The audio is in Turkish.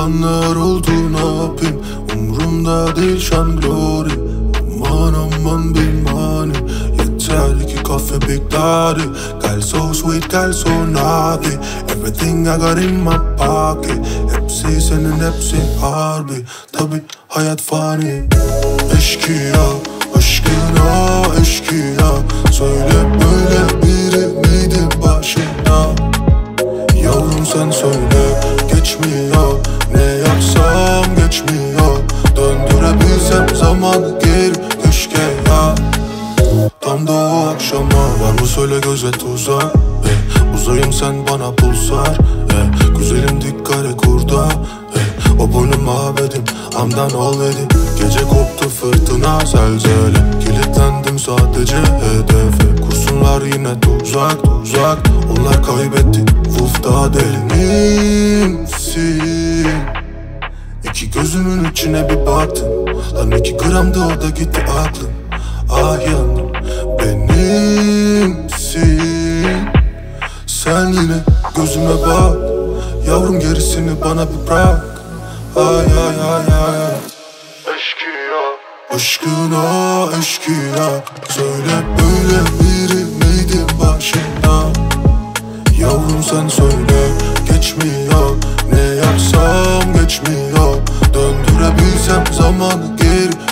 Yalanlar oldu ne yapayım, umurumda değil şan glory. Aman aman bir mani, yeter ki kahve Big Daddy. Girl so sweet, girl so naughty, everything I got in my pocket. Hepsi senin, hepsi harbi, tabi hayat fani. Eşkıya, aşkına eşkıya, söyle böyle biri miydi başında? Yavrum sen söyle, geçmiyor, ne yapsam geçmiyor. Döndürebilsem zamanı geri keşke ya. Tam da o akşama var mı söyle göze tuzak. Uzayım sen bana pulsar. Güzelim dikkat kurda. O boynum mabedim, amdan already. Gece koptu fırtına zelzele, kilitlendim sadece hedefe. Kurşunlar yine tuzak tuzak, onlar kaybetti. Vuf daha derinimsin. İki gözümün içine bir baktım, lan 2 gramdı o da gitti aklım. Ah yandım, benimsin. Sen yine gözüme bak, yavrum gerisini bana bir bırak. Ay ay ay ay. Eşkıya, aşkına eşkıya, söyle böyle biri miydi başında? Yavrum sen söyle, geçmiyor, ne yapsam geçmiyor. Döndürebilsem zamanı geri